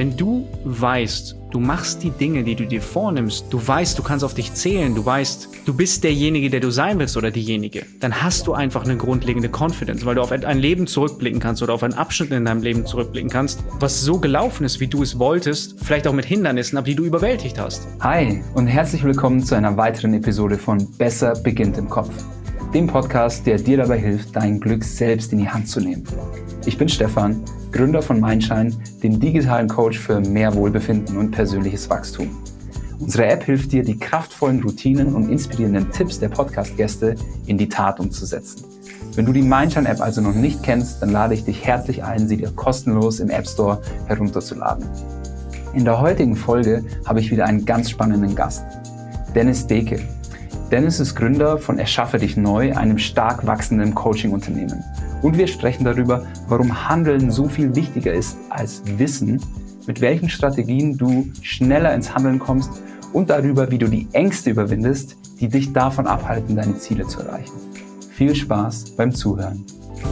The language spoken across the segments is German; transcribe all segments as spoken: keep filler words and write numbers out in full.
wenn du weißt, du machst die Dinge, die du dir vornimmst, du weißt, du kannst auf dich zählen, du weißt, du bist derjenige, der du sein willst oder diejenige, dann hast du einfach eine grundlegende Confidence, weil du auf ein Leben zurückblicken kannst oder auf einen Abschnitt in deinem Leben zurückblicken kannst, was so gelaufen ist, wie du es wolltest, vielleicht auch mit Hindernissen, aber die du überwältigt hast. Hi und herzlich willkommen zu einer weiteren Episode von Besser beginnt im Kopf, dem Podcast, der dir dabei hilft, dein Glück selbst in die Hand zu nehmen. Ich bin Stefan, Gründer von Mindshine, dem digitalen Coach für mehr Wohlbefinden und persönliches Wachstum. Unsere App hilft dir, die kraftvollen Routinen und inspirierenden Tipps der Podcast-Gäste in die Tat umzusetzen. Wenn du die Mindshine-App also noch nicht kennst, dann lade ich dich herzlich ein, sie dir kostenlos im App Store herunterzuladen. In der heutigen Folge habe ich wieder einen ganz spannenden Gast, Dennis Deke. Dennis ist Gründer von Erschaffe dich neu, einem stark wachsenden Coaching-Unternehmen. Und wir sprechen darüber, warum Handeln so viel wichtiger ist als Wissen, mit welchen Strategien du schneller ins Handeln kommst und darüber, wie du die Ängste überwindest, die dich davon abhalten, deine Ziele zu erreichen. Viel Spaß beim Zuhören.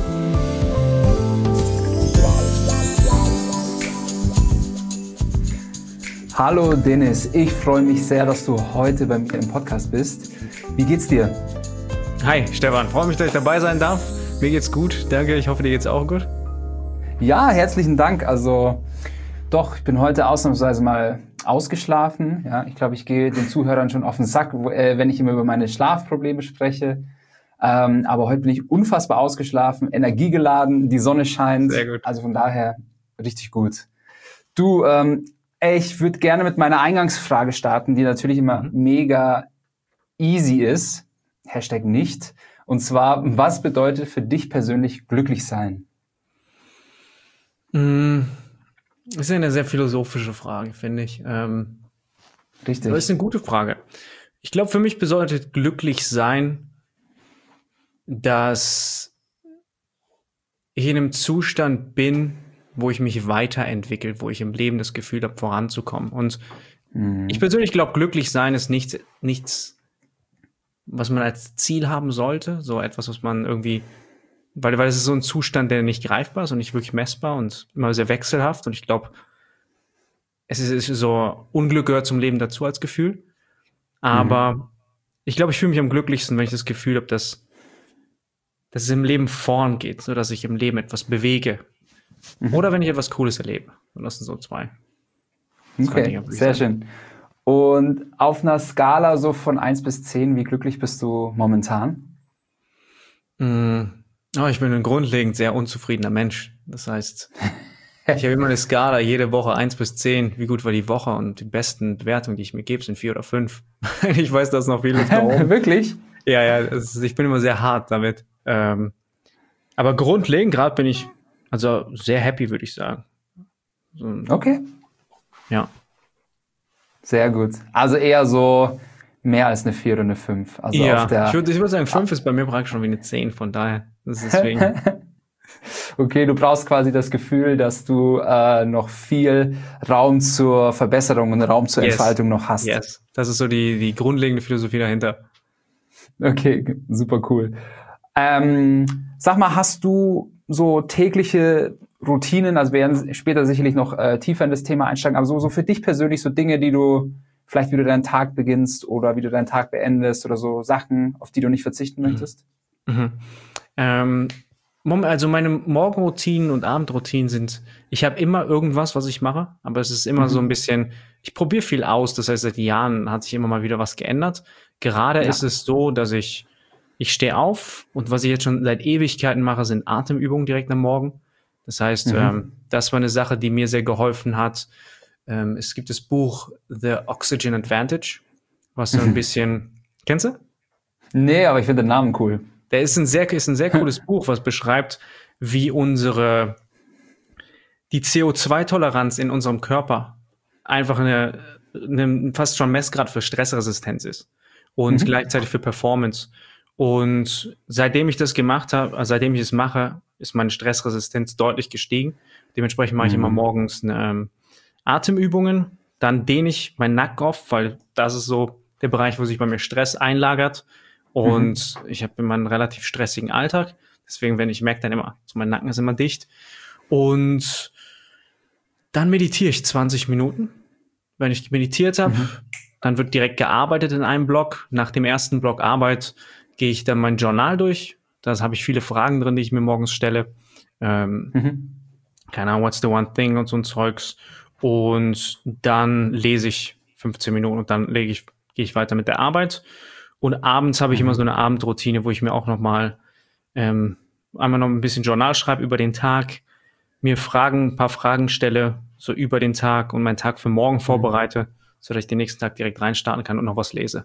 Hallo Dennis, ich freue mich sehr, dass du heute bei mir im Podcast bist. Wie geht's dir? Hi Stefan, freue mich, dass ich dabei sein darf. Mir geht's gut, danke. Ich hoffe, dir geht's auch gut. Ja, herzlichen Dank. Also doch, ich bin heute ausnahmsweise mal ausgeschlafen. Ja, ich glaube, ich gehe den Zuhörern schon auf den Sack, wenn ich immer über meine Schlafprobleme spreche. Ähm, aber heute bin ich unfassbar ausgeschlafen, energiegeladen, die Sonne scheint. Sehr gut. Also von daher richtig gut. Du, ähm, ich würde gerne mit meiner Eingangsfrage starten, die natürlich immer mhm. mega easy ist. Hashtag nicht. Und zwar, was bedeutet für dich persönlich glücklich sein? Das ist ja eine sehr philosophische Frage, finde ich. Ähm, Richtig. Das ist eine gute Frage. Ich glaube, für mich bedeutet glücklich sein, dass ich in einem Zustand bin, wo ich mich weiterentwickle, wo ich im Leben das Gefühl habe, voranzukommen. Und mhm. ich persönlich glaube, glücklich sein ist nichts, nichts was man als Ziel haben sollte, so etwas, was man irgendwie, weil, weil es ist so ein Zustand, der nicht greifbar ist und nicht wirklich messbar und immer sehr wechselhaft, und ich glaube, es ist, es ist so, Unglück gehört zum Leben dazu als Gefühl, aber mhm. ich glaube, ich fühle mich am glücklichsten, wenn ich das Gefühl habe, dass, dass es im Leben vorn geht, so dass ich im Leben etwas bewege, mhm. oder wenn ich etwas Cooles erlebe. Und das sind so zwei. zwei okay, Dinge, sehr schön. Und auf einer Skala so von eins bis zehn, wie glücklich bist du momentan? Mm, oh, ich bin ein grundlegend sehr unzufriedener Mensch. Das heißt, ich habe immer eine Skala, jede Woche eins bis zehn. Wie gut war die Woche? Und die besten Bewertungen, die ich mir gebe, sind vier oder fünf. Ich weiß, dass noch viel Luft da oben. Wirklich? Ja, ja, ist, ich bin immer sehr hart damit. Ähm, aber grundlegend gerade bin ich also sehr happy, würde ich sagen. So, okay. Ja. Sehr gut. Also eher so mehr als eine vier oder eine fünf. Also ja, auf der ich würde ich würd sagen, fünf ist bei mir praktisch schon wie eine zehn, von daher. Das ist deswegen. Okay, du brauchst quasi das Gefühl, dass du äh, noch viel Raum zur Verbesserung und Raum zur yes. Entfaltung noch hast. Yes, das ist so die, die grundlegende Philosophie dahinter. Okay, super cool. Ähm, sag mal, hast du so tägliche Routinen, also wir werden später sicherlich noch äh, tiefer in das Thema einsteigen, aber so, so für dich persönlich so Dinge, die du, vielleicht wie du deinen Tag beginnst oder wie du deinen Tag beendest oder so Sachen, auf die du nicht verzichten mhm. möchtest? Mhm. Ähm, also meine Morgenroutinen und Abendroutinen sind, ich habe immer irgendwas, was ich mache, aber es ist immer mhm. so ein bisschen, ich probiere viel aus, das heißt, seit Jahren hat sich immer mal wieder was geändert. Gerade ja. ist es so, dass ich, ich stehe auf, und was ich jetzt schon seit Ewigkeiten mache, sind Atemübungen direkt am Morgen. Das heißt, mhm. ähm, das war eine Sache, die mir sehr geholfen hat. Ähm, es gibt das Buch The Oxygen Advantage, was so ein bisschen, kennst du? Nee, aber ich finde den Namen cool. Der ist ein sehr, ist ein sehr cooles Buch, was beschreibt, wie unsere, die C O zwei Toleranz in unserem Körper einfach eine, eine fast schon Messgrad für Stressresistenz ist und mhm. gleichzeitig für Performance. Und seitdem ich das gemacht habe, also seitdem ich es mache, ist meine Stressresistenz deutlich gestiegen. Dementsprechend mache ich mhm. immer morgens eine, ähm, Atemübungen, dann dehne ich meinen Nacken auf, weil das ist so der Bereich, wo sich bei mir Stress einlagert. Und mhm. ich habe immer einen relativ stressigen Alltag. Deswegen, wenn ich merke dann immer, so mein Nacken ist immer dicht. Und Dann meditiere ich zwanzig Minuten. Wenn ich meditiert habe, mhm. dann wird direkt gearbeitet in einem Block. Nach dem ersten Block Arbeit gehe ich dann mein Journal durch. Da habe ich viele Fragen drin, die ich mir morgens stelle. Ähm, mhm. Keine Ahnung, what's the one thing und so ein Zeugs. Und dann lese ich fünfzehn Minuten und dann lege ich, gehe ich weiter mit der Arbeit. Und abends habe ich mhm. immer so eine Abendroutine, wo ich mir auch noch mal ähm, einmal noch ein bisschen Journal schreibe über den Tag, mir Fragen, ein paar Fragen stelle, so über den Tag und meinen Tag für morgen vorbereite, sodass ich den nächsten Tag direkt reinstarten kann und noch was lese.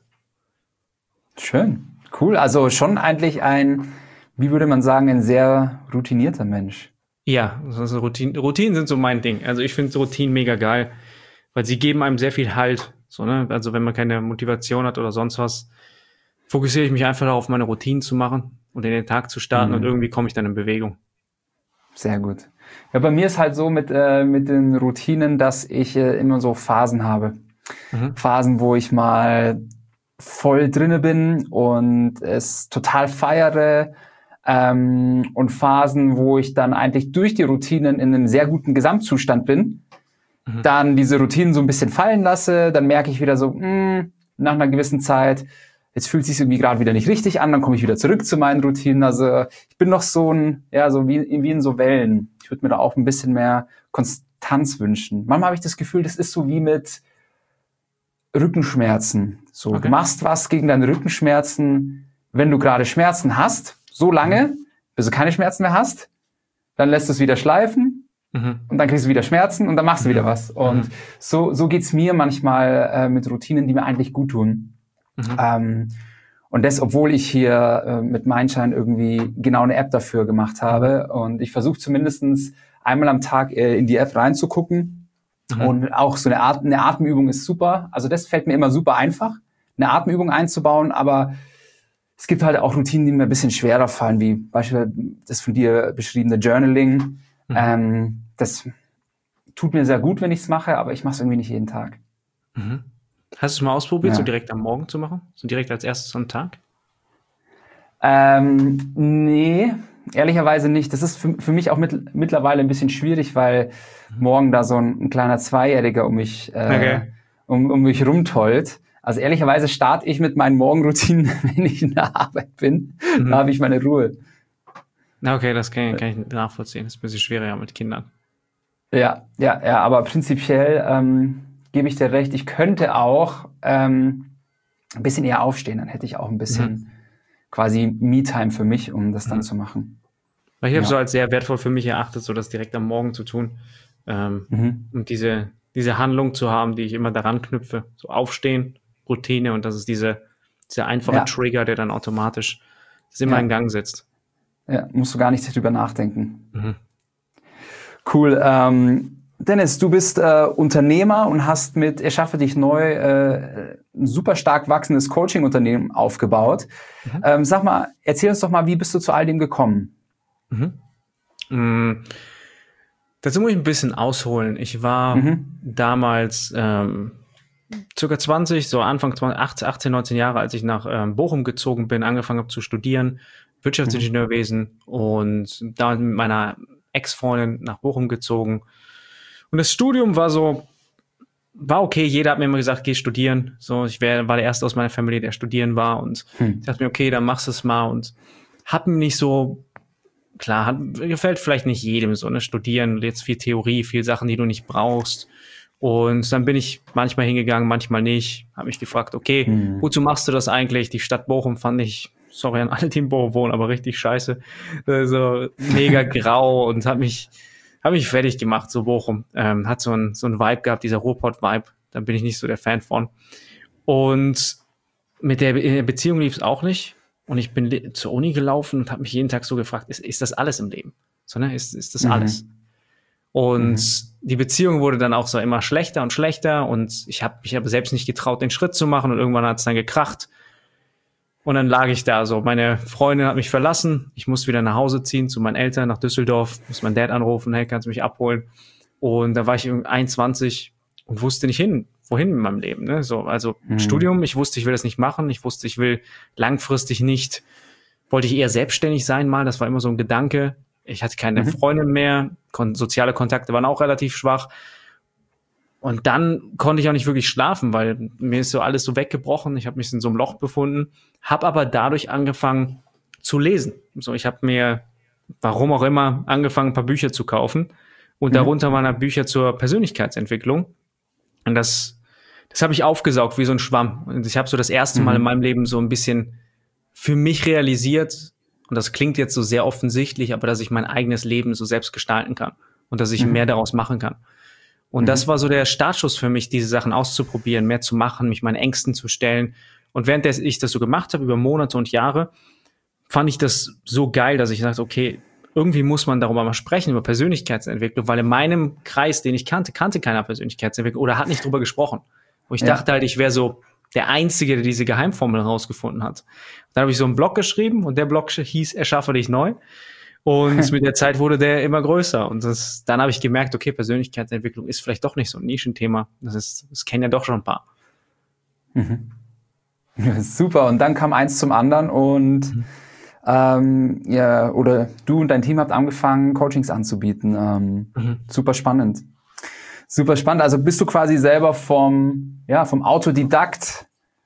Schön, cool. Also schon eigentlich ein, wie würde man sagen, ein sehr routinierter Mensch. Ja, also Routinen, Routinen sind so mein Ding. Also ich finde Routinen mega geil, weil sie geben einem sehr viel Halt. So, ne? Also wenn man keine Motivation hat oder sonst was, fokussiere ich mich einfach darauf, meine Routinen zu machen und in den Tag zu starten mhm. und irgendwie komme ich dann in Bewegung. Sehr gut. Ja, bei mir ist halt so mit, äh, mit den Routinen, dass ich äh, immer so Phasen habe. Mhm. Phasen, wo ich mal voll drinne bin und es total feiere. Ähm, und Phasen, wo ich dann eigentlich durch die Routinen in einem sehr guten Gesamtzustand bin. Mhm. Dann diese Routinen so ein bisschen fallen lasse. Dann merke ich wieder so, mh, nach einer gewissen Zeit, jetzt fühlt es sich irgendwie gerade wieder nicht richtig an, dann komme ich wieder zurück zu meinen Routinen. Also ich bin noch so ein, ja, so wie, wie in so Wellen. Ich würde mir da auch ein bisschen mehr Konstanz wünschen. Manchmal habe ich das Gefühl, das ist so wie mit Rückenschmerzen. So, okay. Du machst was gegen deine Rückenschmerzen, wenn du gerade Schmerzen hast, so lange, bis du keine Schmerzen mehr hast, dann lässt du es wieder schleifen mhm. und dann kriegst du wieder Schmerzen und dann machst du wieder was. Und mhm. so, so geht's mir manchmal äh, mit Routinen, die mir eigentlich gut tun. Mhm. Ähm, und das, obwohl ich hier äh, mit Mindshine irgendwie genau eine App dafür gemacht habe. Und ich versuche zumindest einmal am Tag äh, in die App reinzugucken. Mhm. Und auch so eine, At- eine Atemübung ist super. Also das fällt mir immer super einfach, eine Atemübung einzubauen. Aber es gibt halt auch Routinen, die mir ein bisschen schwerer fallen, wie beispielsweise das von dir beschriebene Journaling. Mhm. Ähm, das tut mir sehr gut, wenn ich es mache, aber ich mache es irgendwie nicht jeden Tag. Mhm. Hast du es mal ausprobiert, Ja. so direkt am Morgen zu machen? So direkt als erstes am Tag? Ähm, nee, ehrlicherweise nicht. Das ist für, für mich auch mit, mittlerweile ein bisschen schwierig, weil mhm. morgen da so ein, ein kleiner Zweijähriger um mich, äh, okay. um, um mich rumtollt. Also ehrlicherweise starte ich mit meinen Morgenroutinen, wenn ich in der Arbeit bin. Mhm. Da habe ich meine Ruhe. Okay, das kann, kann ich nachvollziehen. Das ist ein bisschen schwieriger mit Kindern. Ja, ja, ja, aber prinzipiell ähm, gebe ich dir recht. Ich könnte auch ähm, ein bisschen eher aufstehen. Dann hätte ich auch ein bisschen mhm. quasi Me-Time für mich, um das dann mhm. zu machen. Weil ich habe ja. so als sehr wertvoll für mich erachtet, so das direkt am Morgen zu tun. Ähm, mhm. Und diese, diese Handlung zu haben, die ich immer daran knüpfe. So aufstehen, Routine, und das ist diese, dieser einfache ja. Trigger, der dann automatisch das immer ja. in Gang setzt. Ja, musst du gar nicht drüber nachdenken. Mhm. Cool. Ähm, Dennis, du bist äh, Unternehmer und hast mit Erschaffe dich neu äh, ein super stark wachsendes Coaching-Unternehmen aufgebaut. Mhm. Ähm, sag mal, erzähl uns doch mal, wie bist du zu all dem gekommen? Mhm. Mhm. Dazu muss ich ein bisschen ausholen. Ich war mhm. damals ähm, circa zwanzig, so Anfang zwanzig, achtzehn, neunzehn Jahre, als ich nach ähm, Bochum gezogen bin, angefangen habe zu studieren, Wirtschaftsingenieurwesen, mhm. und da mit meiner Ex-Freundin nach Bochum gezogen. Und das Studium war so, war okay, jeder hat mir immer gesagt, geh studieren. So, ich wär, war der Erste aus meiner Familie, der studieren war, und mhm. ich dachte mir, okay, dann machst du es mal, und hab mir nicht so, klar, hat, gefällt vielleicht nicht jedem so, ne, studieren, jetzt viel Theorie, viel Sachen, die du nicht brauchst. Und dann bin ich manchmal hingegangen, manchmal nicht. Habe mich gefragt, okay, mhm. wozu machst du das eigentlich? Die Stadt Bochum fand ich, sorry an alle, die in Bochum wohnen, aber richtig scheiße. So mega grau, und hat mich, hat mich fertig gemacht, so Bochum. Ähm, hat so ein, so ein Vibe gehabt, dieser Ruhrpott-Vibe. Da bin ich nicht so der Fan von. Und mit der, in der Beziehung lief es auch nicht. Und ich bin zur Uni gelaufen und habe mich jeden Tag so gefragt, ist, ist das alles im Leben? So, ne? Ist, ist das mhm. alles? Und mhm. die Beziehung wurde dann auch so immer schlechter und schlechter, und ich habe mich aber selbst nicht getraut, den Schritt zu machen, und irgendwann hat es dann gekracht. Und dann lag ich da so. Meine Freundin hat mich verlassen. Ich muss wieder nach Hause ziehen zu meinen Eltern nach Düsseldorf. Muss meinen Dad anrufen, hey, kannst du mich abholen? Und da war ich einundzwanzig und wusste nicht hin, wohin in meinem Leben. Ne? So, also mhm. Studium, ich wusste, ich will das nicht machen. Ich wusste, ich will langfristig nicht, wollte ich eher selbstständig sein mal. Das war immer so ein Gedanke. Ich hatte keine mhm. Freundin mehr. Kon- soziale Kontakte waren auch relativ schwach. Und dann konnte ich auch nicht wirklich schlafen, weil mir ist so alles so weggebrochen. Ich habe mich in so einem Loch befunden, habe aber dadurch angefangen zu lesen. So, ich habe mir, warum auch immer, angefangen, ein paar Bücher zu kaufen. Und mhm. darunter waren da Bücher zur Persönlichkeitsentwicklung. Und das, das habe ich aufgesaugt wie so ein Schwamm. Und ich habe so das erste Mal mhm. in meinem Leben so ein bisschen für mich realisiert, und das klingt jetzt so sehr offensichtlich, aber dass ich mein eigenes Leben so selbst gestalten kann und dass ich mhm. mehr daraus machen kann. Und mhm. das war so der Startschuss für mich, diese Sachen auszuprobieren, mehr zu machen, mich meinen Ängsten zu stellen. Und während ich das so gemacht habe, über Monate und Jahre, fand ich das so geil, dass ich dachte, okay, irgendwie muss man darüber mal sprechen, über Persönlichkeitsentwicklung, weil in meinem Kreis, den ich kannte, kannte keiner Persönlichkeitsentwicklung oder hat nicht drüber gesprochen. Wo ich ja. dachte halt, ich wäre so der Einzige, der diese Geheimformel rausgefunden hat. Dann habe ich so einen Blog geschrieben und der Blog hieß Erschaffe dich neu. Und mit der Zeit wurde der immer größer. Und das, dann habe ich gemerkt, okay, Persönlichkeitsentwicklung ist vielleicht doch nicht so ein Nischenthema. Das ist, das kennen ja doch schon ein paar. Mhm. Super. Und dann kam eins zum anderen und mhm. ähm, ja, oder du und dein Team habt angefangen, Coachings anzubieten. Ähm, mhm. Super spannend. Super spannend. Also bist du quasi selber vom, ja, vom Autodidakt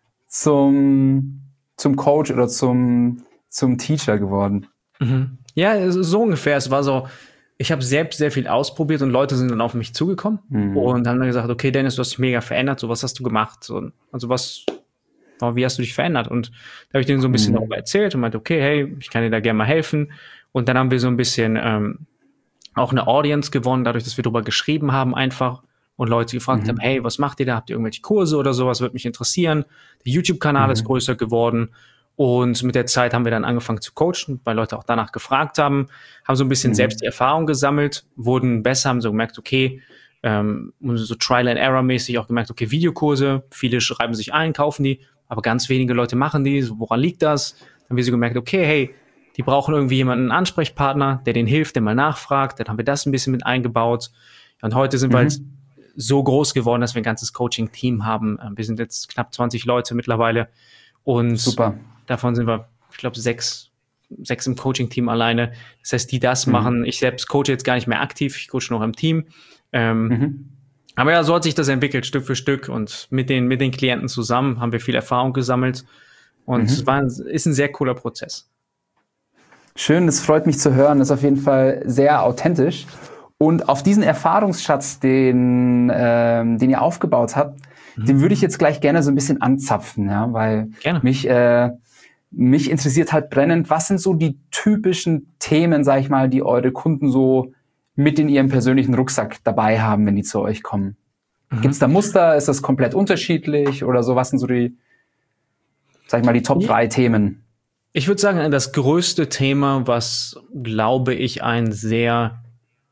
zum, zum Coach oder zum, zum Teacher geworden. Mhm. Ja, so ungefähr. Es war so, ich habe selbst sehr viel ausprobiert und Leute sind dann auf mich zugekommen mhm. und haben dann gesagt, okay, Dennis, du hast dich mega verändert, so was hast du gemacht? So, also was, wie hast du dich verändert? Und da habe ich denen so ein bisschen mhm. darüber erzählt und meinte, okay, hey, ich kann dir da gerne mal helfen. Und dann haben wir so ein bisschen ähm, auch eine Audience gewonnen, dadurch, dass wir darüber geschrieben haben einfach und Leute gefragt mhm. haben, hey, was macht ihr da? Habt ihr irgendwelche Kurse oder sowas? Würde mich interessieren. Der YouTube-Kanal mhm. ist größer geworden. Und mit der Zeit haben wir dann angefangen zu coachen, weil Leute auch danach gefragt haben, haben so ein bisschen mhm. selbst die Erfahrung gesammelt, wurden besser, haben so gemerkt, okay, ähm, so Trial-and-Error-mäßig auch gemerkt, okay, Videokurse, viele schreiben sich ein, kaufen die, aber ganz wenige Leute machen die, so, woran liegt das? Dann haben wir so gemerkt, okay, hey, die brauchen irgendwie jemanden, einen Ansprechpartner, der denen hilft, der mal nachfragt, dann haben wir das ein bisschen mit eingebaut. Und heute sind mhm. wir halt so groß geworden, dass wir ein ganzes Coaching-Team haben. Wir sind jetzt knapp zwanzig Leute mittlerweile und super. Davon sind wir, ich glaube, sechs, sechs im Coaching-Team alleine. Das heißt, die das mhm. machen. Ich selbst coache jetzt gar nicht mehr aktiv. Ich coache noch im Team. Ähm, mhm. Aber ja, so hat sich das entwickelt, Stück für Stück. Und mit den, mit den Klienten zusammen haben wir viel Erfahrung gesammelt. Und mhm. es war, ist ein sehr cooler Prozess. Schön, das freut mich zu hören. Das ist auf jeden Fall sehr authentisch. Und auf diesen Erfahrungsschatz, den, ähm, den ihr aufgebaut habt, mhm. den würde ich jetzt gleich gerne so ein bisschen anzapfen, ja, weil gerne. mich äh, Mich interessiert halt brennend, was sind so die typischen Themen, sag ich mal, die eure Kunden so mit in ihrem persönlichen Rucksack dabei haben, wenn die zu euch kommen? Mhm. Gibt es da Muster? Ist das komplett unterschiedlich oder so? Was sind so die, sag ich mal, die Top drei ja. Themen? Ich würde sagen, das größte Thema, was, glaube ich, ein sehr,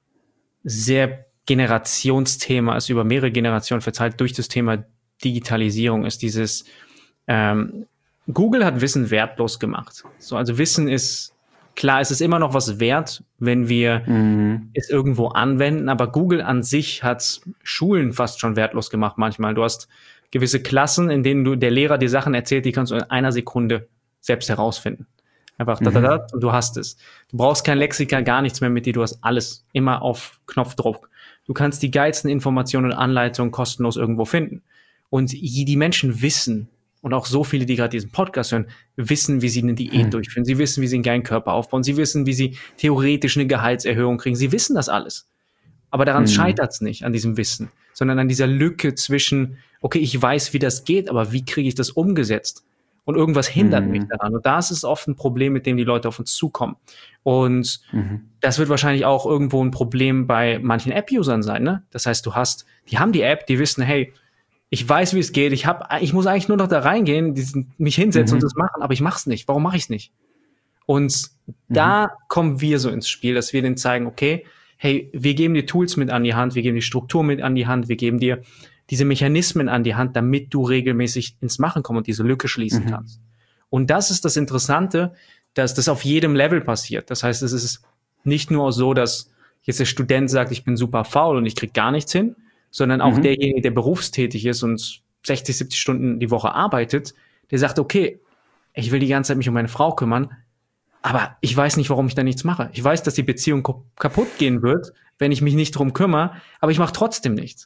sehr Generationsthema ist, über mehrere Generationen verteilt durch das Thema Digitalisierung, ist dieses ähm, Google hat Wissen wertlos gemacht. So, also Wissen ist, klar, es ist immer noch was wert, wenn wir mhm. es irgendwo anwenden, aber Google an sich hat Schulen fast schon wertlos gemacht manchmal. Du hast gewisse Klassen, in denen du der Lehrer dir Sachen erzählt, die kannst du in einer Sekunde selbst herausfinden. Einfach da, da, da, und du hast es. Du brauchst kein Lexika, gar nichts mehr mit dir, du hast alles immer auf Knopfdruck. Du kannst die geilsten Informationen und Anleitungen kostenlos irgendwo finden. Und die Menschen wissen, und auch so viele, die gerade diesen Podcast hören, wissen, wie sie eine Diät hm. durchführen. Sie wissen, wie sie einen geilen Körper aufbauen. Sie wissen, wie sie theoretisch eine Gehaltserhöhung kriegen. Sie wissen das alles. Aber daran hm. scheitert es nicht, an diesem Wissen, sondern an dieser Lücke zwischen, okay, ich weiß, wie das geht, aber wie kriege ich das umgesetzt? Und irgendwas hindert hm. mich daran. Und das ist oft ein Problem, mit dem die Leute auf uns zukommen. Und mhm. das wird wahrscheinlich auch irgendwo ein Problem bei manchen App-Usern sein, ne? Das heißt, du hast, die haben die App, die wissen, hey, ich weiß, wie es geht. Ich hab, ich muss eigentlich nur noch da reingehen, diesen, mich hinsetzen mhm. und das machen, aber ich mach's nicht. Warum mache ich's nicht? Und mhm. da kommen wir so ins Spiel, dass wir denen zeigen, okay, hey, wir geben dir Tools mit an die Hand, wir geben dir Struktur mit an die Hand, wir geben dir diese Mechanismen an die Hand, damit du regelmäßig ins Machen kommst und diese Lücke schließen mhm. kannst. Und das ist das Interessante, dass das auf jedem Level passiert. Das heißt, es ist nicht nur so, dass jetzt der Student sagt, ich bin super faul und ich krieg gar nichts hin, sondern auch mhm. derjenige, der berufstätig ist und sechzig, siebzig Stunden die Woche arbeitet, der sagt, okay, ich will die ganze Zeit mich um meine Frau kümmern, aber ich weiß nicht, warum ich da nichts mache. Ich weiß, dass die Beziehung kaputt gehen wird, wenn ich mich nicht drum kümmere, aber ich mache trotzdem nichts.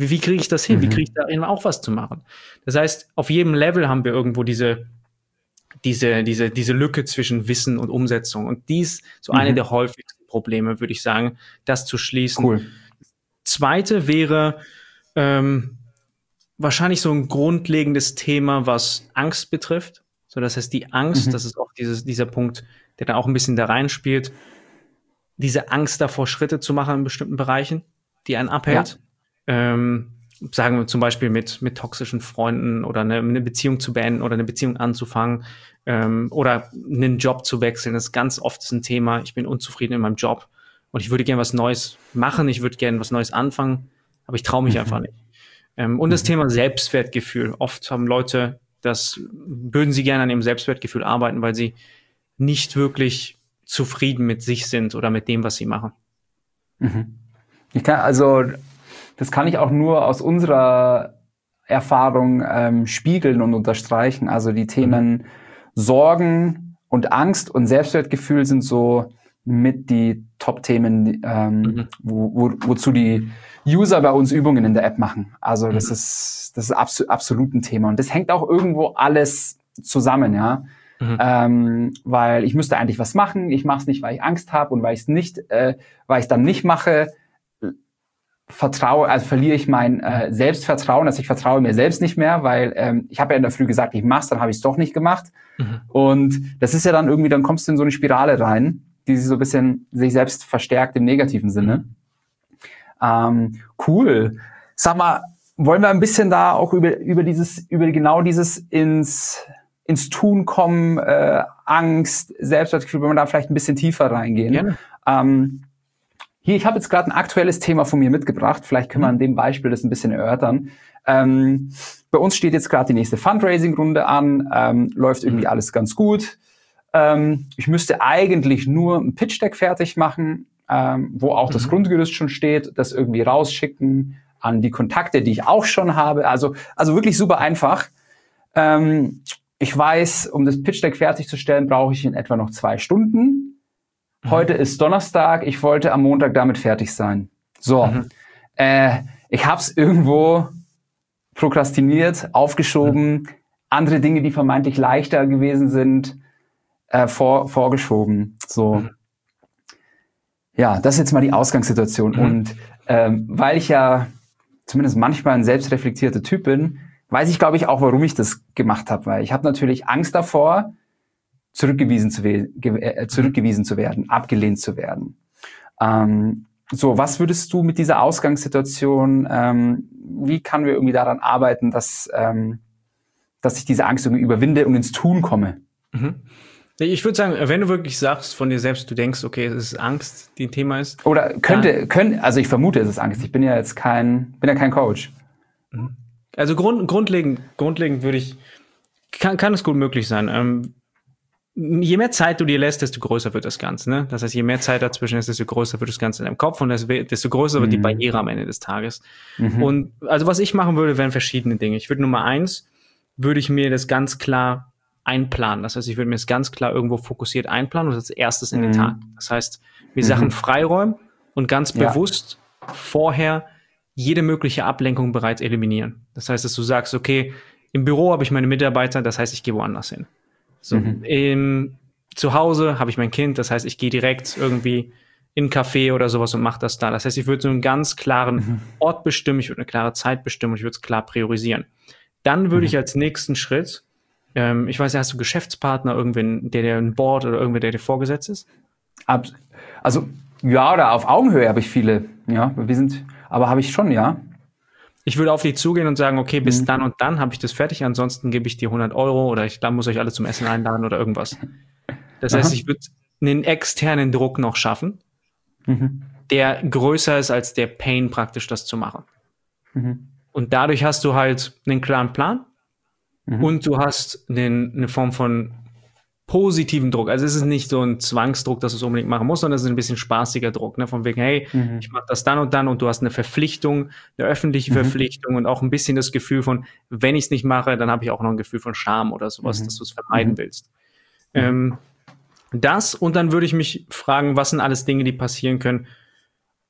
Wie, wie kriege ich das hin? Mhm. Wie kriege ich darin auch was zu machen? Das heißt, auf jedem Level haben wir irgendwo diese, diese, diese, diese Lücke zwischen Wissen und Umsetzung. Und dies so Mhm. eine der häufigsten Probleme, würde ich sagen, das zu schließen. Cool. Zweite wäre ähm, wahrscheinlich so ein grundlegendes Thema, was Angst betrifft. So, das heißt, die Angst, Mhm. das ist auch dieses, dieser Punkt, der da auch ein bisschen da reinspielt, diese Angst davor, Schritte zu machen in bestimmten Bereichen, die einen abhält. Ja. Ähm, sagen wir zum Beispiel mit, mit toxischen Freunden oder eine, eine Beziehung zu beenden oder eine Beziehung anzufangen ähm, oder einen Job zu wechseln. Das ist ganz oft ein Thema. Ich bin unzufrieden in meinem Job und ich würde gerne was Neues machen. Ich würde gerne was Neues anfangen, aber ich traue mich mhm. einfach nicht. Ähm, und mhm. das Thema Selbstwertgefühl. Oft haben Leute, das würden sie gerne an ihrem Selbstwertgefühl arbeiten, weil sie nicht wirklich zufrieden mit sich sind oder mit dem, was sie machen. Mhm. Ich kann, also das kann ich auch nur aus unserer Erfahrung ähm, spiegeln und unterstreichen. Also die Themen mhm. Sorgen und Angst und Selbstwertgefühl sind so mit die Top-Themen, ähm, mhm. wo, wo, wozu die User bei uns Übungen in der App machen. Also das mhm. ist das ist abso- absolut ein Thema. Und das hängt auch irgendwo alles zusammen, ja. Mhm. Ähm, weil ich müsste eigentlich was machen, ich mache es nicht, weil ich Angst habe und weil ich es nicht, äh, weil ich es dann nicht mache, vertraue, also verliere ich mein äh, Selbstvertrauen, also ich vertraue mir selbst nicht mehr, weil ähm, ich habe ja in der Früh gesagt, ich mach's, dann habe ich es doch nicht gemacht. Mhm. Und das ist ja dann irgendwie, dann kommst du in so eine Spirale rein, die sich so ein bisschen sich selbst verstärkt im negativen Sinne. Mhm. Ähm, cool. Sag mal, wollen wir ein bisschen da auch über über dieses, über genau dieses ins ins Tun kommen, äh, Angst, Selbstwertgefühl, wenn wir da vielleicht ein bisschen tiefer reingehen. Gerne. Ähm, hier, ich habe jetzt gerade ein aktuelles Thema von mir mitgebracht. Vielleicht können wir an dem Beispiel das ein bisschen erörtern. Ähm, bei uns steht jetzt gerade die nächste Fundraising-Runde an, ähm, läuft irgendwie alles ganz gut. Ähm, ich müsste eigentlich nur ein Pitch-Deck fertig machen, ähm, wo auch mhm. das Grundgerüst schon steht, das irgendwie rausschicken an die Kontakte, die ich auch schon habe. Also, also wirklich super einfach. Ähm, Ich weiß, um das Pitch-Deck fertigzustellen, brauche ich in etwa noch zwei Stunden. Mhm. Heute ist Donnerstag. Ich wollte am Montag damit fertig sein. So, mhm. äh, ich habe es irgendwo prokrastiniert, aufgeschoben, mhm. andere Dinge, die vermeintlich leichter gewesen sind, äh, vor, vorgeschoben. So, mhm. ja, das ist jetzt mal die Ausgangssituation. Mhm. Und ähm, weil ich ja zumindest manchmal ein selbstreflektierter Typ bin, weiß ich, glaube ich, auch, warum ich das gemacht habe, weil ich habe natürlich Angst davor, zurückgewiesen zu, we- ge- äh, zurückgewiesen zu werden, abgelehnt zu werden. Ähm, so, was würdest du mit dieser Ausgangssituation, ähm, wie können wir irgendwie daran arbeiten, dass, ähm, dass ich diese Angst irgendwie überwinde und ins Tun komme? Mhm. Ich würde sagen, wenn du wirklich sagst von dir selbst, du denkst, okay, es ist Angst, die ein Thema ist. Oder könnte, können, also ich vermute, es ist Angst. Ich bin ja jetzt kein, bin ja kein Coach. Mhm. Also grund, grundlegend, grundlegend würde ich, kann, kann es gut möglich sein. Ähm, je mehr Zeit du dir lässt, desto größer wird das Ganze. Ne? Das heißt, je mehr Zeit dazwischen ist, desto größer wird das Ganze in deinem Kopf und desto größer mhm. wird die Barriere am Ende des Tages. Mhm. Und also was ich machen würde, wären verschiedene Dinge. Ich würde Nummer eins, würde ich mir das ganz klar einplanen. Das heißt, ich würde mir das ganz klar irgendwo fokussiert einplanen und als erstes in mhm. den Tag. Das heißt, mir mhm. Sachen freiräumen und ganz ja. bewusst vorher jede mögliche Ablenkung bereits eliminieren. Das heißt, dass du sagst, okay, im Büro habe ich meine Mitarbeiter, das heißt, ich gehe woanders hin. So, mhm. im, zu Hause habe ich mein Kind, das heißt, ich gehe direkt irgendwie in ein Café oder sowas und mache das da. Das heißt, ich würde so einen ganz klaren mhm. Ort bestimmen, ich würde eine klare Zeit bestimmen und ich würde es klar priorisieren. Dann würde mhm. ich als nächsten Schritt, ähm, ich weiß ja, hast du Geschäftspartner, irgendwen, der dir ein Board oder irgendwer, der dir vorgesetzt ist? Ab, also, ja, oder auf Augenhöhe habe ich viele, ja, wir sind... Aber habe ich schon, ja. Ich würde auf die zugehen und sagen, okay, bis mhm. dann und dann habe ich das fertig, ansonsten gebe ich dir hundert Euro oder ich muss euch alle zum Essen einladen oder irgendwas. Das heißt, Aha. ich würde einen externen Druck noch schaffen, mhm. der größer ist als der Pain praktisch, das zu machen. Mhm. Und dadurch hast du halt einen klaren Plan mhm. und du hast einen, eine Form von positiven Druck. Also es ist nicht so ein Zwangsdruck, dass du es unbedingt machen musst, sondern es ist ein bisschen spaßiger Druck. Ne? Von wegen, hey, mhm. ich mache das dann und dann und du hast eine Verpflichtung, eine öffentliche mhm. Verpflichtung und auch ein bisschen das Gefühl von, wenn ich es nicht mache, dann habe ich auch noch ein Gefühl von Scham oder sowas, mhm. dass du es vermeiden mhm. willst. Mhm. Ähm, das und dann würde ich mich fragen, was sind alles Dinge, die passieren können,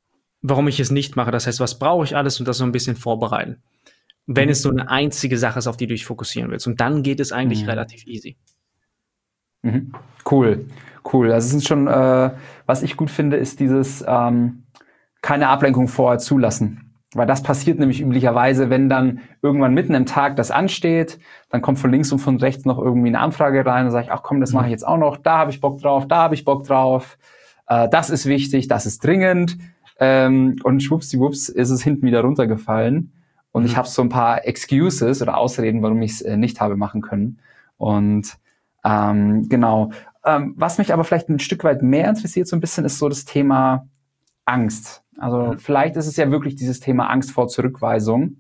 warum ich es nicht mache. Das heißt, was brauche ich alles und das so ein bisschen vorbereiten. Wenn mhm. es so eine einzige Sache ist, auf die du dich fokussieren willst. Und dann geht es eigentlich mhm. relativ easy. Mhm. Cool, cool. Also es ist schon, äh, was ich gut finde, ist dieses ähm, keine Ablenkung vorher zulassen. Weil das passiert nämlich üblicherweise, wenn dann irgendwann mitten im Tag das ansteht, dann kommt von links und von rechts noch irgendwie eine Anfrage rein, dann sage ich, ach komm, das mache ich jetzt auch noch, da habe ich Bock drauf, da habe ich Bock drauf, äh, das ist wichtig, das ist dringend, ähm, und schwuppsdiwupps ist es hinten wieder runtergefallen und mhm. ich habe so ein paar Excuses oder Ausreden, warum ich es äh, nicht habe machen können. Und ähm, genau, ähm, was mich aber vielleicht ein Stück weit mehr interessiert so ein bisschen, ist so das Thema Angst. Also vielleicht ist es ja wirklich dieses Thema Angst vor Zurückweisung.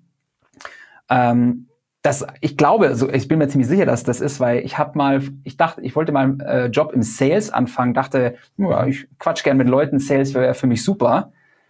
Ähm, das, ich glaube, also ich bin mir ziemlich sicher, dass das ist, weil ich habe mal, ich dachte, ich wollte mal einen äh, Job im Sales anfangen, dachte, ja, ich quatsch gern mit Leuten, Sales wäre für mich super.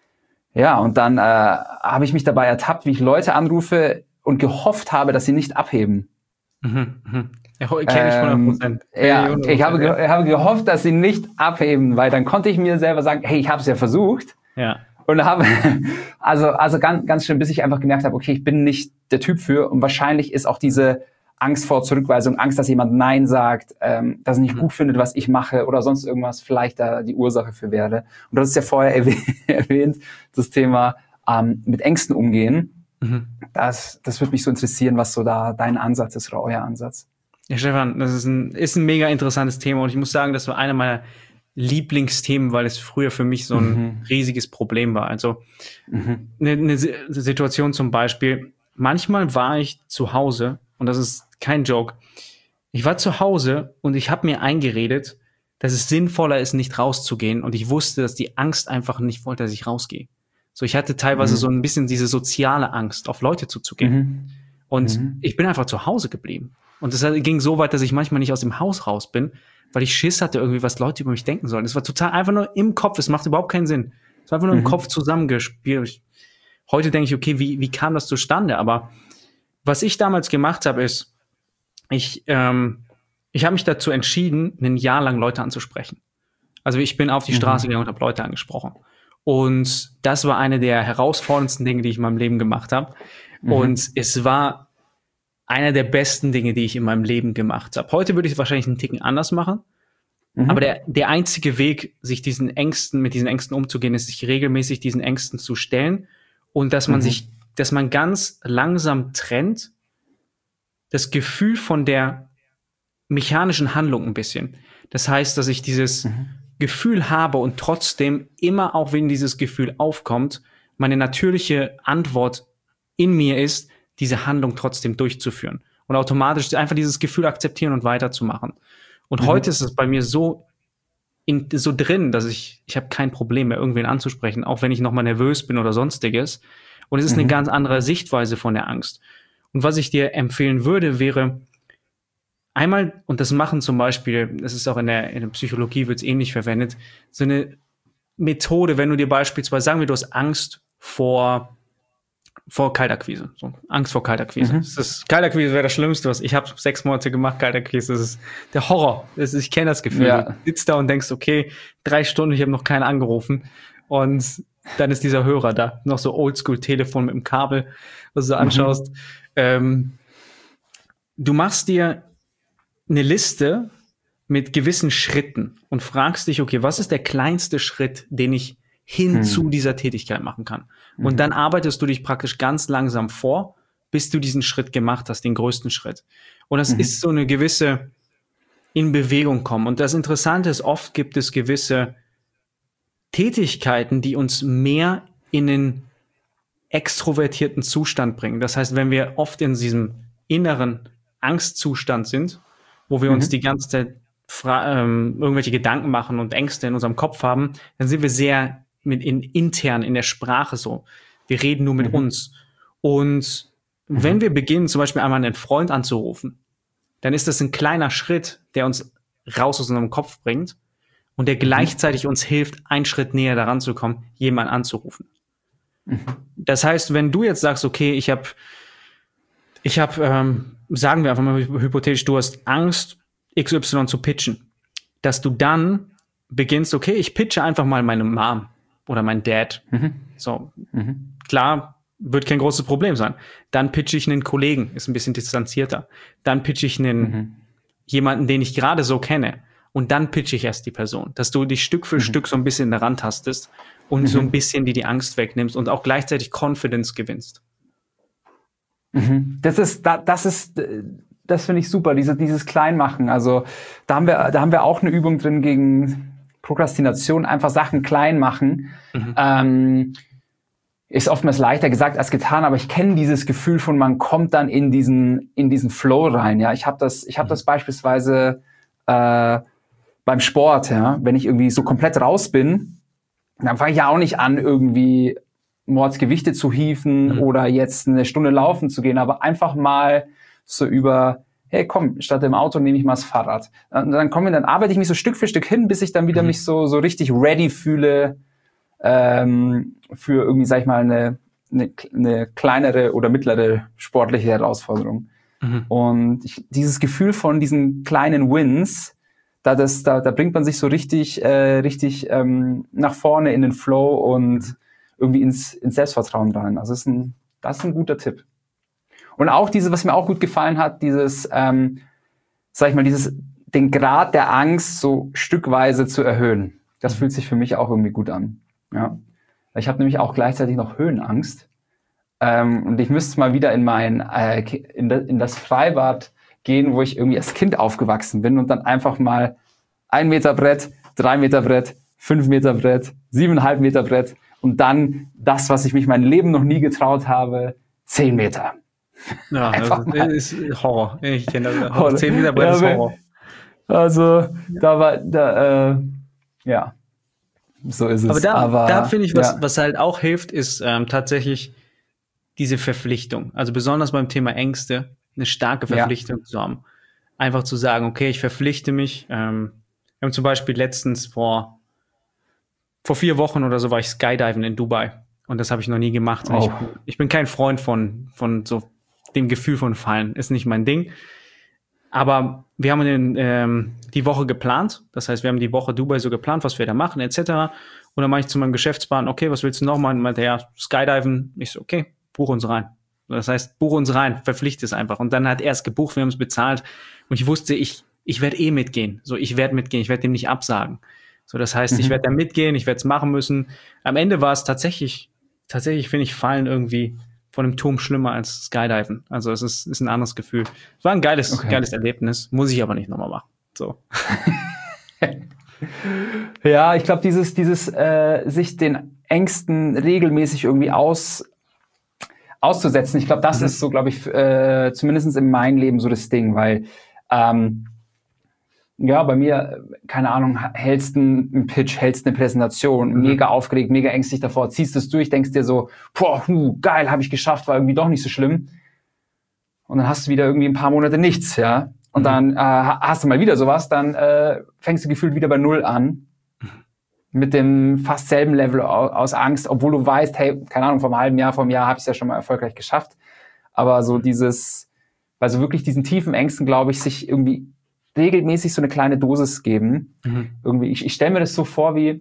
Ja, und dann äh, habe ich mich dabei ertappt, wie ich Leute anrufe und gehofft habe, dass sie nicht abheben. Mhm, mhm. Ja, kenne ich hundert Prozent. Ähm, ja, hundert Prozent. Ich habe, ge- habe gehofft, dass sie nicht abheben, weil dann konnte ich mir selber sagen, hey, ich habe es ja versucht. Ja. Und habe, also, also ganz, ganz schön, bis ich einfach gemerkt habe, okay, ich bin nicht der Typ für. Und wahrscheinlich ist auch diese Angst vor Zurückweisung, Angst, dass jemand Nein sagt, ähm, dass er nicht mhm. gut findet, was ich mache oder sonst irgendwas, vielleicht da die Ursache für werde. Und das ist ja vorher erwähnt, das Thema ähm, mit Ängsten umgehen. Mhm. Das, das würde mich so interessieren, was so da dein Ansatz ist oder euer Ansatz. Ja, Stefan, das ist ein, ist ein mega interessantes Thema und ich muss sagen, das war einer meiner Lieblingsthemen, weil es früher für mich so ein mhm. riesiges Problem war. Also mhm. eine, eine Situation zum Beispiel, manchmal war ich zu Hause, und das ist kein Joke, ich war zu Hause und ich habe mir eingeredet, dass es sinnvoller ist, nicht rauszugehen, und ich wusste, dass die Angst einfach nicht wollte, dass ich rausgehe. So, ich hatte teilweise mhm. so ein bisschen diese soziale Angst, auf Leute zuzugehen. Mhm. Und mhm. ich bin einfach zu Hause geblieben. Und das ging so weit, dass ich manchmal nicht aus dem Haus raus bin, weil ich Schiss hatte irgendwie, was Leute über mich denken sollen. Es war total einfach nur im Kopf. Es macht überhaupt keinen Sinn. Es war einfach nur mhm. im Kopf zusammengespielt. Ich, heute denke ich, okay, wie, wie kam das zustande? Aber was ich damals gemacht habe, ist, ich, ähm, ich habe mich dazu entschieden, ein Jahr lang Leute anzusprechen. Also ich bin auf die mhm. Straße gegangen und habe Leute angesprochen. Und das war eine der herausforderndsten Dinge, die ich in meinem Leben gemacht habe. Mhm. Und es war einer der besten Dinge, die ich in meinem Leben gemacht habe. Heute würde ich es wahrscheinlich einen Ticken anders machen. Mhm. Aber der, der einzige Weg, sich diesen Ängsten, mit diesen Ängsten umzugehen, ist, sich regelmäßig diesen Ängsten zu stellen und dass man mhm. sich, dass man ganz langsam trennt, das Gefühl von der mechanischen Handlung ein bisschen. Das heißt, dass ich dieses mhm. Gefühl habe und trotzdem immer, auch wenn dieses Gefühl aufkommt, meine natürliche Antwort in mir ist, diese Handlung trotzdem durchzuführen und automatisch einfach dieses Gefühl akzeptieren und weiterzumachen. Und mhm. heute ist es bei mir so, in, so drin, dass ich, ich habe kein Problem mehr, irgendwen anzusprechen, auch wenn ich nochmal nervös bin oder sonstiges. Und es ist mhm. eine ganz andere Sichtweise von der Angst. Und was ich dir empfehlen würde, wäre einmal, und das machen zum Beispiel, das ist auch in der, in der Psychologie, wird es ähnlich verwendet, so eine Methode, wenn du dir beispielsweise, sagen wir, du hast Angst vor vor Kaltakquise. So, Angst vor Kaltakquise. Mhm. Das ist, Kaltakquise wäre das Schlimmste, was ich habe sechs Monate gemacht, Kaltakquise. Das ist der Horror. Das ist, ich kenne das Gefühl. Ja. Du sitzt da und denkst, okay, drei Stunden, ich habe noch keinen angerufen. Und dann ist dieser Hörer da. Noch so Oldschool-Telefon mit dem Kabel, was du mhm. anschaust. Ähm, du machst dir eine Liste mit gewissen Schritten und fragst dich, okay, was ist der kleinste Schritt, den ich hin hm. zu dieser Tätigkeit machen kann. Mhm. Und dann arbeitest du dich praktisch ganz langsam vor, bis du diesen Schritt gemacht hast, den größten Schritt. Und das mhm. ist so eine gewisse in Bewegung kommen. Und das Interessante ist, oft gibt es gewisse Tätigkeiten, die uns mehr in den extrovertierten Zustand bringen. Das heißt, wenn wir oft in diesem inneren Angstzustand sind, wo wir mhm. uns die ganze Zeit fra- ähm, irgendwelche Gedanken machen und Ängste in unserem Kopf haben, dann sind wir sehr mit in, intern in der Sprache so. Wir reden nur mit mhm. uns. Und mhm. wenn wir beginnen, zum Beispiel einmal einen Freund anzurufen, dann ist das ein kleiner Schritt, der uns raus aus unserem Kopf bringt und der mhm. gleichzeitig uns hilft, einen Schritt näher daran zu kommen, jemanden anzurufen. Mhm. Das heißt, wenn du jetzt sagst, okay, ich habe, ich habe, ähm, sagen wir einfach mal hypothetisch, du hast Angst, X Y zu pitchen, dass du dann beginnst, okay, ich pitche einfach mal meine Mom. oder mein Dad. Mhm. So, Mhm. klar, wird kein großes Problem sein. Dann pitche ich einen Kollegen, ist ein bisschen distanzierter. Dann pitche ich einen Mhm. jemanden, den ich gerade so kenne. Und dann pitche ich erst die Person, dass du dich Stück für Mhm. Stück so ein bisschen daran tastest und Mhm. so ein bisschen die, die Angst wegnimmst und auch gleichzeitig Confidence gewinnst. Mhm. Das ist, da, das ist, das finde ich super, diese, dieses Kleinmachen. Also da haben wir, da haben wir auch eine Übung drin gegen Prokrastination, einfach Sachen klein machen. Mhm. Ähm, ist oftmals leichter gesagt als getan, aber ich kenne dieses Gefühl von, man kommt dann in diesen, in diesen Flow rein. Ja, ich habe das, ich habe das beispielsweise äh, beim Sport. Ja, wenn ich irgendwie so komplett raus bin, dann fange ich ja auch nicht an, irgendwie Mordsgewichte zu hieven Mhm. oder jetzt eine Stunde laufen zu gehen, aber einfach mal so über, hey komm, statt dem Auto nehme ich mal das Fahrrad. Und dann komme, dann arbeite ich mich so Stück für Stück hin, bis ich dann wieder Mhm. mich so, so richtig ready fühle ähm, für irgendwie, sag ich mal, eine, eine, eine kleinere oder mittlere sportliche Herausforderung. Mhm. Und ich, dieses Gefühl von diesen kleinen Wins, da, das, da, da bringt man sich so richtig, äh, richtig ähm, nach vorne in den Flow und irgendwie ins, ins Selbstvertrauen rein. Also das ist ein, das ist ein guter Tipp. Und auch diese, was mir auch gut gefallen hat, dieses, ähm, sag ich mal, dieses, den Grad der Angst so stückweise zu erhöhen. Das Mhm. fühlt sich für mich auch irgendwie gut an. Ja. Ich habe nämlich auch gleichzeitig noch Höhenangst. Ähm, und ich müsste mal wieder in mein, äh, in, de, in das Freibad gehen, wo ich irgendwie als Kind aufgewachsen bin und dann einfach mal ein Meter Brett, drei Meter Brett, fünf Meter Brett, siebeneinhalb Meter Brett und dann das, was ich mich mein Leben noch nie getraut habe, zehn Meter. Ja, Einfach das mal. ist Horror. Ich kenne das. Horror. zehn Meter Brett Ja, ist aber- Horror. Also da war, da, äh, ja, so ist es. Aber da, Aber, da finde ich, was, ja. was halt auch hilft, ist ähm, tatsächlich diese Verpflichtung. Also besonders beim Thema Ängste, eine starke Ja. Verpflichtung zu haben. Einfach zu sagen, okay, ich verpflichte mich. Ähm, wir haben zum Beispiel letztens vor, vor vier Wochen oder so war ich Skydiven in Dubai. Und das habe ich noch nie gemacht. Und Oh. ich, bin- ich bin kein Freund von, von so dem Gefühl von Fallen. Ist nicht mein Ding. Aber wir haben den, ähm, die Woche geplant. Das heißt, wir haben die Woche Dubai so geplant, was wir da machen, et cetera. Und dann mache ich zu meinem Geschäftspartner, okay, was willst du noch machen? Und meinte, ja, Skydiven. Ich so, okay, buch uns rein. Das heißt, buch uns rein, verpflichte es einfach. Und dann hat er es gebucht, wir haben es bezahlt. Und ich wusste, ich, ich werde eh mitgehen. So, ich werde mitgehen, ich werde dem nicht absagen. So, das heißt, Mhm. ich werde da mitgehen, ich werde es machen müssen. Am Ende war es tatsächlich, tatsächlich finde ich Fallen irgendwie von einem Turm schlimmer als Skydiven. Also es ist, ist ein anderes Gefühl. Es war ein geiles, Okay. geiles Erlebnis, muss ich aber nicht nochmal machen. So. Ja, ich glaube, dieses, dieses äh, sich den Ängsten regelmäßig irgendwie aus, auszusetzen, ich glaube, das Mhm. ist so, glaube ich, äh, zumindest in meinem Leben so das Ding, weil ähm, ja, bei mir, keine Ahnung, hältst einen Pitch, hältst eine Präsentation, Mhm. mega aufgeregt, mega ängstlich davor, ziehst es durch, denkst dir so, boah, hu, geil, habe ich geschafft, war irgendwie doch nicht so schlimm. Und dann hast du wieder irgendwie ein paar Monate nichts, ja. Und Mhm. dann äh, hast du mal wieder sowas, dann äh, fängst du gefühlt wieder bei Null an. Mit dem fast selben Level au- aus Angst, obwohl du weißt, hey, keine Ahnung, vor einem halben Jahr, vor einem Jahr habe ich es ja schon mal erfolgreich geschafft. Aber so dieses, also wirklich diesen tiefen Ängsten, glaube ich, sich irgendwie regelmäßig so eine kleine Dosis geben. Mhm. Irgendwie, ich, ich stelle mir das so vor wie,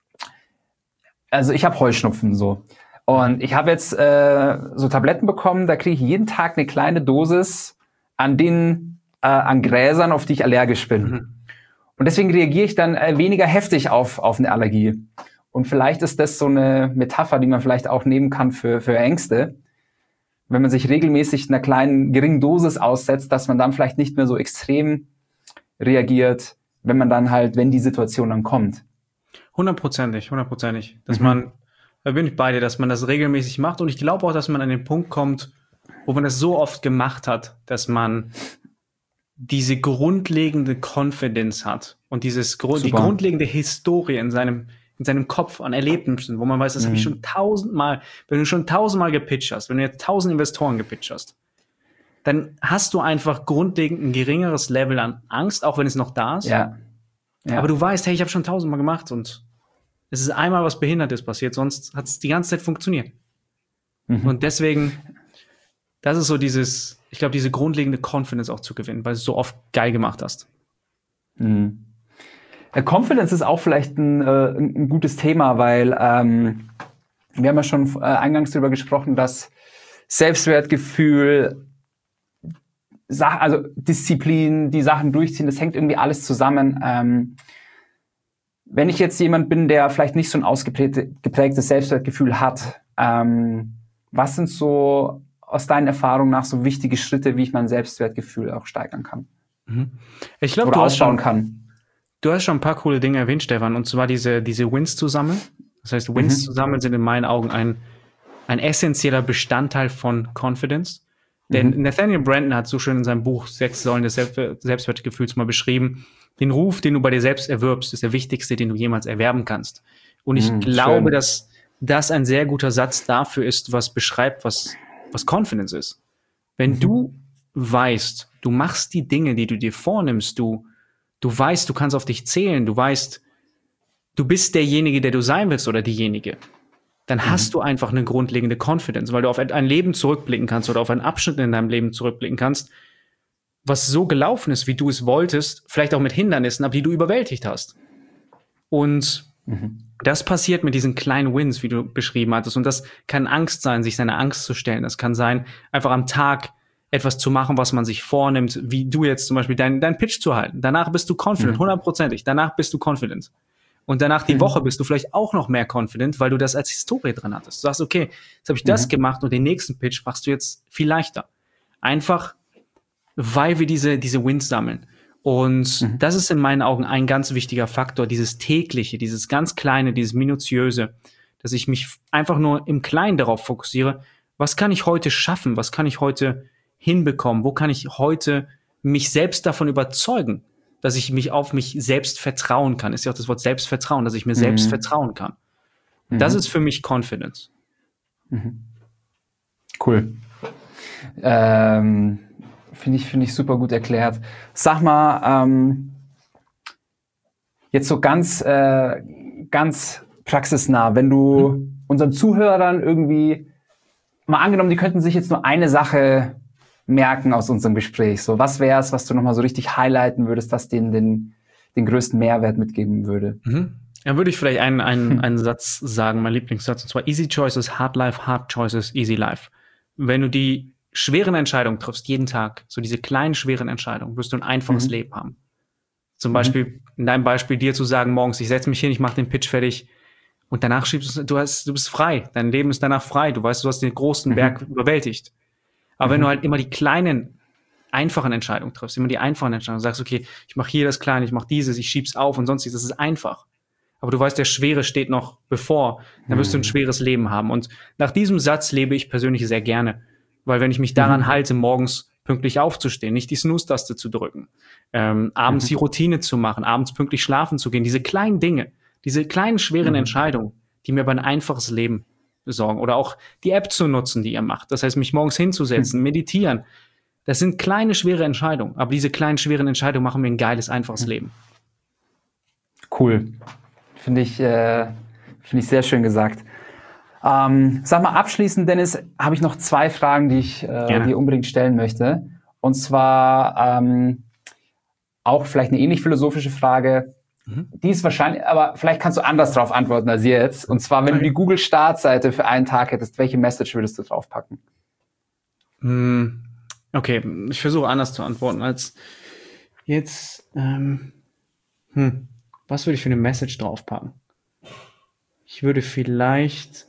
also ich habe Heuschnupfen so. Und ich habe jetzt äh, so Tabletten bekommen, da kriege ich jeden Tag eine kleine Dosis an den, äh, an Gräsern, auf die ich allergisch bin. Mhm. Und deswegen reagiere ich dann äh, weniger heftig auf, auf eine Allergie. Und vielleicht ist das so eine Metapher, die man vielleicht auch nehmen kann für, für Ängste. Wenn man sich regelmäßig einer kleinen, geringen Dosis aussetzt, dass man dann vielleicht nicht mehr so extrem reagiert, wenn man dann halt, wenn die Situation dann kommt. Hundertprozentig, hundertprozentig. Dass Mhm. man, da bin ich bei dir, dass man das regelmäßig macht. Und ich glaube auch, dass man an den Punkt kommt, wo man das so oft gemacht hat, dass man diese grundlegende Confidence hat und dieses Grund, die Super. grundlegende Historie in seinem, in seinem Kopf an Erlebnissen, wo man weiß, das habe ich Mhm. schon tausendmal, wenn du schon tausendmal gepitcht hast, wenn du jetzt tausend Investoren gepitcht hast, dann hast du einfach grundlegend ein geringeres Level an Angst, auch wenn es noch da ist. Ja. ja. Aber du weißt, hey, ich habe schon tausendmal gemacht und es ist einmal was Behindertes passiert, sonst hat es die ganze Zeit funktioniert. Mhm. Und deswegen, das ist so dieses, ich glaube, diese grundlegende Confidence auch zu gewinnen, weil du es so oft geil gemacht hast. Mhm. Confidence ist auch vielleicht ein, äh, ein gutes Thema, weil ähm, wir haben ja schon äh, eingangs darüber gesprochen, dass Selbstwertgefühl, Sach- also Disziplin, die Sachen durchziehen, das hängt irgendwie alles zusammen. Ähm, wenn ich jetzt jemand bin, der vielleicht nicht so ein ausgeprägtes Selbstwertgefühl hat, ähm, was sind so aus deinen Erfahrungen nach so wichtige Schritte, wie ich mein Selbstwertgefühl auch steigern kann? Mhm. Ich glaube, Oder du hast aufbauen schon, kann. du hast schon ein paar coole Dinge erwähnt, Stefan, und zwar diese, diese Wins zu sammeln. Das heißt, Wins Mhm. zu sammeln sind in meinen Augen ein, ein essentieller Bestandteil von Confidence. Denn Mhm. Nathaniel Branden hat so schön in seinem Buch Sechs Säulen des Selbst- Selbstwertgefühls mal beschrieben, den Ruf, den du bei dir selbst erwirbst, ist der wichtigste, den du jemals erwerben kannst. Und ich Mhm, glaube, schön. dass das ein sehr guter Satz dafür ist, was beschreibt, was, was Confidence ist. Wenn Mhm. du weißt, du machst die Dinge, die du dir vornimmst, du, du weißt, du kannst auf dich zählen, du weißt, du bist derjenige, der du sein willst oder diejenige, dann Mhm. hast du einfach eine grundlegende Confidence, weil du auf ein Leben zurückblicken kannst oder auf einen Abschnitt in deinem Leben zurückblicken kannst, was so gelaufen ist, wie du es wolltest, vielleicht auch mit Hindernissen, aber die du überwältigt hast. Und Mhm. das passiert mit diesen kleinen Wins, wie du beschrieben hattest. Und das kann Angst sein, sich seiner Angst zu stellen. Das kann sein, einfach am Tag etwas zu machen, was man sich vornimmt, wie du jetzt zum Beispiel deinen dein Pitch zu halten. Danach bist du confident, Mhm. hundertprozentig. Danach bist du confident. Und danach die Mhm. Woche bist du vielleicht auch noch mehr confident, weil du das als Historie drin hattest. Du sagst, okay, jetzt habe ich das Mhm. gemacht und den nächsten Pitch machst du jetzt viel leichter. Einfach, weil wir diese, diese Wins sammeln. Und Mhm. das ist in meinen Augen ein ganz wichtiger Faktor, dieses tägliche, dieses ganz kleine, dieses minutiöse, dass ich mich einfach nur im Kleinen darauf fokussiere, was kann ich heute schaffen, was kann ich heute hinbekommen, wo kann ich heute mich selbst davon überzeugen, dass ich mich auf mich selbst vertrauen kann. Ist ja auch das Wort Selbstvertrauen, dass ich mir Mhm. selbst vertrauen kann. Mhm. Das ist für mich Confidence. Cool. Ähm, Finde ich, finde ich super gut erklärt. Sag mal, ähm, jetzt so ganz, äh, ganz praxisnah, wenn du Mhm. unseren Zuhörern irgendwie, mal angenommen, die könnten sich jetzt nur eine Sache merken aus unserem Gespräch. So, was wäre es, was du nochmal so richtig highlighten würdest, was denen den, den größten Mehrwert mitgeben würde? Mhm. Dann würde ich vielleicht einen, einen, Hm. einen Satz sagen, mein Lieblingssatz, und zwar Easy Choices, Hard Life, Hard Choices, Easy Life. Wenn du die schweren Entscheidungen triffst, jeden Tag, so diese kleinen, schweren Entscheidungen, wirst du ein einfaches Mhm. Leben haben. Zum Mhm. Beispiel, in deinem Beispiel, dir zu sagen, morgens, ich setze mich hin, ich mache den Pitch fertig und danach schiebst du, du, hast, du bist frei. Dein Leben ist danach frei. Du weißt, du hast den großen Mhm. Berg überwältigt. Aber wenn Mhm. du halt immer die kleinen, einfachen Entscheidungen triffst, immer die einfachen Entscheidungen, sagst, okay, ich mache hier das Kleine, ich mache dieses, ich schieb's auf und sonstiges, das ist einfach. Aber du weißt, der Schwere steht noch bevor, dann wirst du ein Mhm. schweres Leben haben. Und nach diesem Satz lebe ich persönlich sehr gerne. Weil wenn ich mich daran Mhm. halte, morgens pünktlich aufzustehen, nicht die Snooze-Taste zu drücken, ähm, abends Mhm. die Routine zu machen, abends pünktlich schlafen zu gehen, diese kleinen Dinge, diese kleinen, schweren Mhm. Entscheidungen, die mir aber ein einfaches Leben besorgen. Oder auch die App zu nutzen, die ihr macht. Das heißt, mich morgens hinzusetzen, Mhm. meditieren. Das sind kleine, schwere Entscheidungen. Aber diese kleinen, schweren Entscheidungen machen mir ein geiles, einfaches Leben. Cool. Finde ich, äh, finde ich sehr schön gesagt. Ähm, sag mal, abschließend, Dennis, habe ich noch zwei Fragen, die ich äh, Gerne. dir unbedingt stellen möchte. Und zwar ähm, auch vielleicht eine ähnlich philosophische Frage. Mhm. Die ist wahrscheinlich, aber vielleicht kannst du anders darauf antworten als jetzt. Und zwar, wenn du Okay. die Google-Startseite für einen Tag hättest, welche Message würdest du draufpacken? Hm, Okay, ich versuche anders zu antworten als jetzt. Ähm, hm, was würde ich für eine Message draufpacken? Ich würde vielleicht.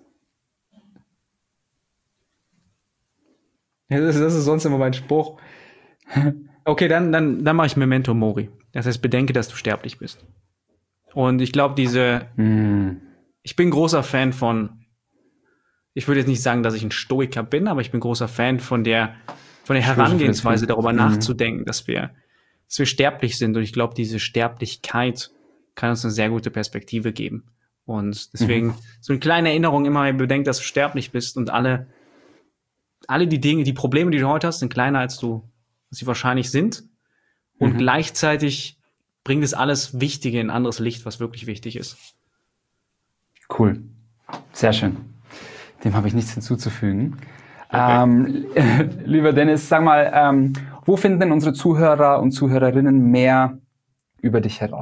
Ja, das, ist, das ist sonst immer mein Spruch. Okay, dann, dann, dann mache ich Memento Mori. Das heißt, bedenke, dass du sterblich bist. Und ich glaube, diese. Hm. Ich bin großer Fan von. Ich würde jetzt nicht sagen, dass ich ein Stoiker bin, aber ich bin großer Fan von der, von der Herangehensweise, darüber Mhm. nachzudenken, dass wir, dass wir sterblich sind. Und ich glaube, diese Sterblichkeit kann uns eine sehr gute Perspektive geben. Und deswegen Mhm. so eine kleine Erinnerung immer, bedenk, dass du sterblich bist und alle, alle die Dinge, die Probleme, die du heute hast, sind kleiner, als du, als sie wahrscheinlich sind. Und Mhm. gleichzeitig bringt es alles Wichtige in ein anderes Licht, was wirklich wichtig ist. Cool. Sehr schön. Dem habe ich nichts hinzuzufügen. Okay. Ähm, lieber Dennis, sag mal, ähm, wo finden denn unsere Zuhörer und Zuhörerinnen mehr über dich heraus?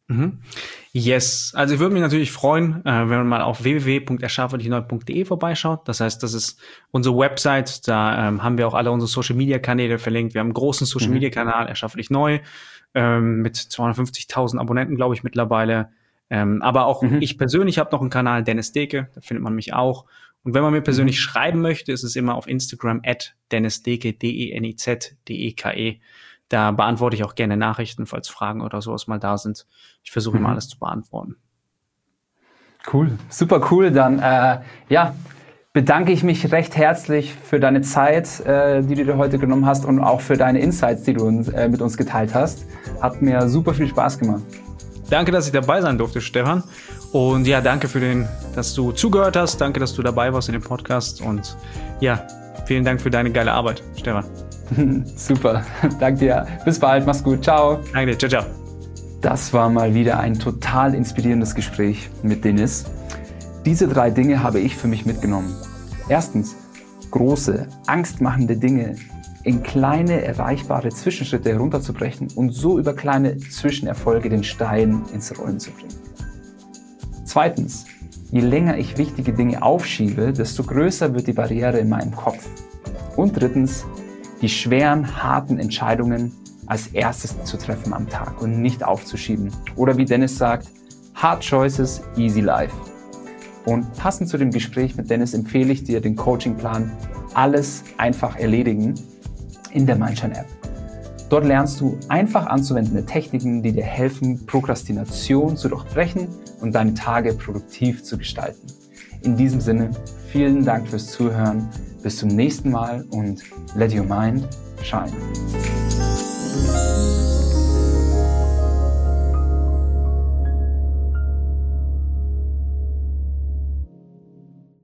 Mhm. Yes, also ich würde mich natürlich freuen, äh, wenn man mal auf w w w punkt erschaffen dich neu punkt de vorbeischaut. Das heißt, das ist unsere Website, da ähm, haben wir auch alle unsere Social-Media-Kanäle verlinkt. Wir haben einen großen Social-Media-Kanal, Erschaffe dich neu, ähm, mit zweihundertfünfzigtausend Abonnenten, glaube ich, mittlerweile. Ähm, aber auch mhm. ich persönlich habe noch einen Kanal, Dennis Deke, da findet man mich auch. Und wenn man mir persönlich mhm. schreiben möchte, ist es immer auf Instagram at Dennis Deke, D E N I Z D E K E. Da beantworte ich auch gerne Nachrichten, falls Fragen oder sowas mal da sind. Ich versuche immer mhm. alles zu beantworten. Cool, super cool. Dann äh, ja, bedanke ich mich recht herzlich für deine Zeit, äh, die du dir heute genommen hast und auch für deine Insights, die du uns, äh, mit uns geteilt hast. Hat mir super viel Spaß gemacht. Danke, dass ich dabei sein durfte, Stefan. Und ja, danke für den, dass du zugehört hast. Danke, dass du dabei warst in dem Podcast. Und ja, vielen Dank für deine geile Arbeit, Stefan. Super, danke dir. Bis bald, mach's gut, ciao. Danke dir, ciao, ciao. Das war mal wieder ein total inspirierendes Gespräch mit Dennis. Diese drei Dinge habe ich für mich mitgenommen. Erstens, große, angstmachende Dinge in kleine, erreichbare Zwischenschritte herunterzubrechen und so über kleine Zwischenerfolge den Stein ins Rollen zu bringen. Zweitens, je länger ich wichtige Dinge aufschiebe, desto größer wird die Barriere in meinem Kopf. Und drittens, die schweren, harten Entscheidungen als erstes zu treffen am Tag und nicht aufzuschieben. Oder wie Dennis sagt, hard choices, easy life. Und passend zu dem Gespräch mit Dennis empfehle ich dir den Coachingplan Alles einfach erledigen in der Mindshine-App. Dort lernst du einfach anzuwendende Techniken, die dir helfen, Prokrastination zu durchbrechen und deine Tage produktiv zu gestalten. In diesem Sinne, vielen Dank fürs Zuhören. Bis zum nächsten Mal und let your mind shine.